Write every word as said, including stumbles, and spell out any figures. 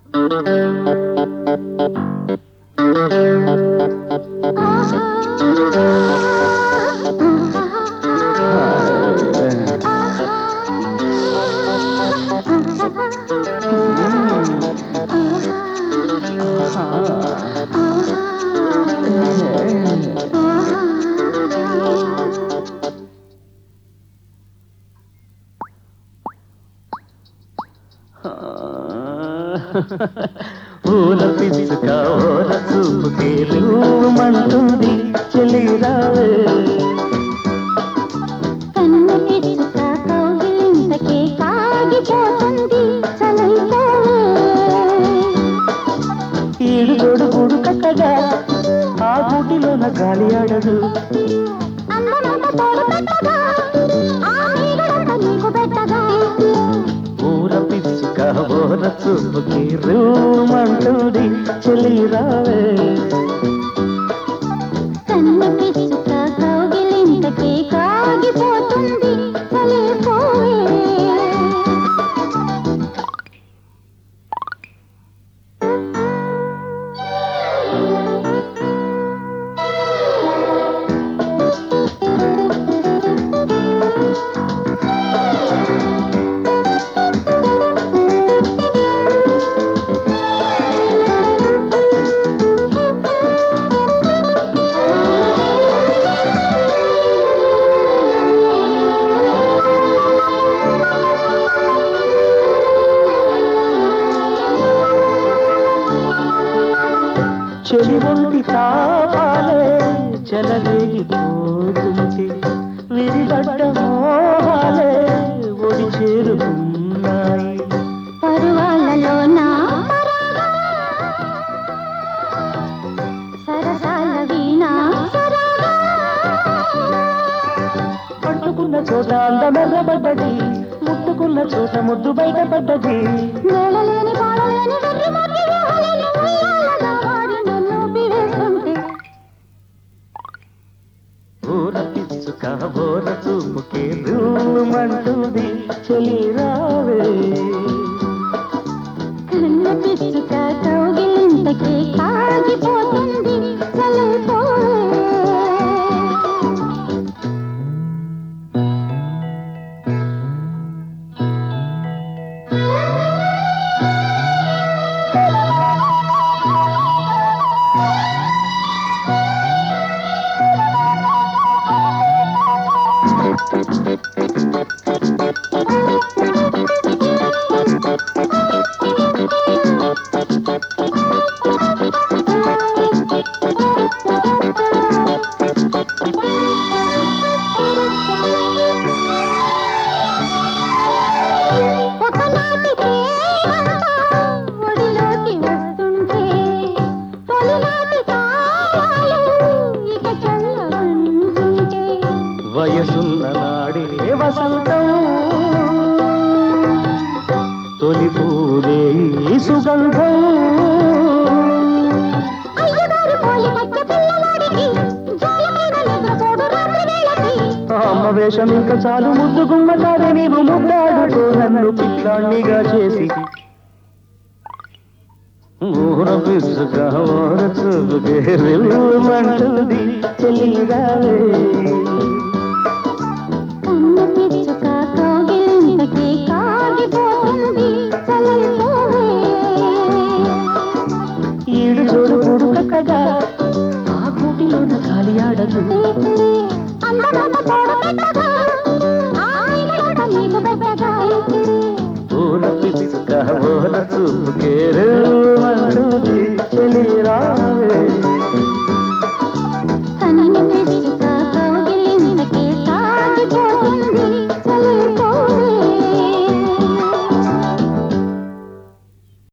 ఊల పిసుక ఓల చూపుకే రూమంటుంది చెలిరావే కన్ను పిసుక కౌగిలింతకే కాగిపోతుంది చలిపోవే ఈడు తోడు గూడు కట్టగా ఆ గూటిలోన గాలి ఆడదు అందనంత తోడు పెట్టగా ఆ నీడనంత నీకు పెట్టగా ఊర పిసుక ఓల చూపుకే రూమంటుంది చెలిరావే కన్ను పిసుక కౌగిలింతకే కాగిపోతుంది చలిపోవే చెలి ఒంటి తాపాలే చెలరేగిపోతుంది విరిగడ్డ మోహాలే ఒడి చేరుకున్నాయి పరువాలలో నా సరసాల వీణా పట్టుకున్న చోట అందమెర్రబడ్డది ముట్టుకున్న చోట ముద్దు బయటపడ్డది నేలలేని పాడలేని వెర్రి మట్టి ఊహలేని ఉయ్యాలగా వాడి నన్ను పివేస్తుంటే ఊర పిసుక ఓర చూపుకే రూమంటుంది చెలిరావే కన్ను పిసుక కౌగిలింతకే కాగిపోతుంది చలిపోవే ఒకనాటి ప్రేమంతా ఒడిలోకి వస్తుంటే తొలినాటి తాళాలు ఇక చల్లవంటుంటే వయసున్న నాడే వసంతం తొలి పూలే ఈ సుగంధం అయ్యగారు పోలి కట్టె పిల్లవాడికి జాల మీద నిద్రపోడు రాత్రి వేళకి అమ్మ వేషం ఇంకా చాలు ముద్దు గుమ్మటారే నీవు ముద్దాడుకో నన్ను పిల్లాణ్ణిగా చేసి ఊర పిసుక ఓర చూపుకే రూమంటుంది చెలిరావే కన్ను పిచ్చుక కౌగిలింతకే కాగిపోతుంది చలిపోవే ఈడు చూడు గూడు కట్టగా ఆ గూటిలోన గాలి ఆడదు అందనంత తోడు పెట్టగా ఆ నీడనంత నీకు పెట్టగా ఊర పిసుక ఓర చూపుకే